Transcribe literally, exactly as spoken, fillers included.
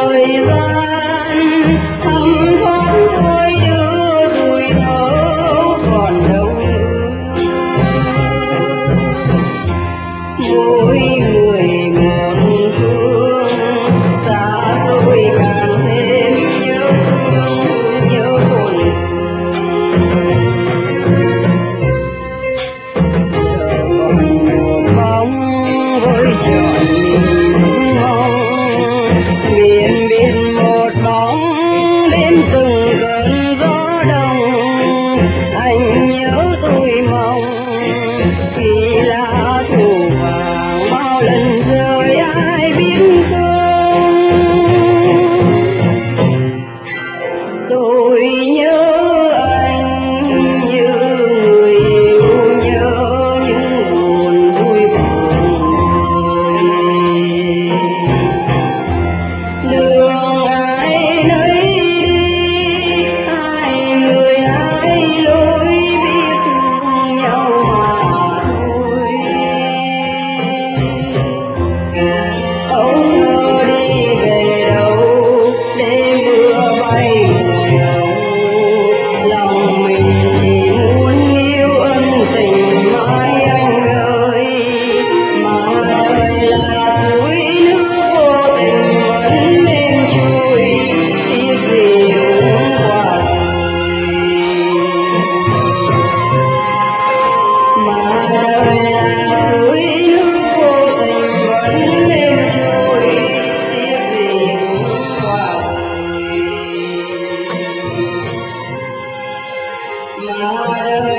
thời gian thấm thoáng thôi đưa tuổi thơ còn đâu nữa. Mỗi người một phương xa xôi càng thêm nhớ thương nhớ khôn với trọn niềm mong miền biên một bóng đêm từng cơn gió đông. Anh nhớ tôi mong khi lá thu vàng bao lần rơi ai biết không. Tôi nhớ anh như người yêu nhớ những buồn vui buồn đường ai nấy đi, hai người ai lối biết thương nhau mà thôi. Âu thơ đi về đâu đêm mưa bay người đâu, lòng mình chỉ muốn yêu ân tình mãi anh ơi. Mà đời là suối nước vô tình vẫn êm trôi, tiếc gì uống qua rồi. Mà đời là suối nước vô tình vẫn êm trôi, tiếc gì uống qua rồi. Mà đời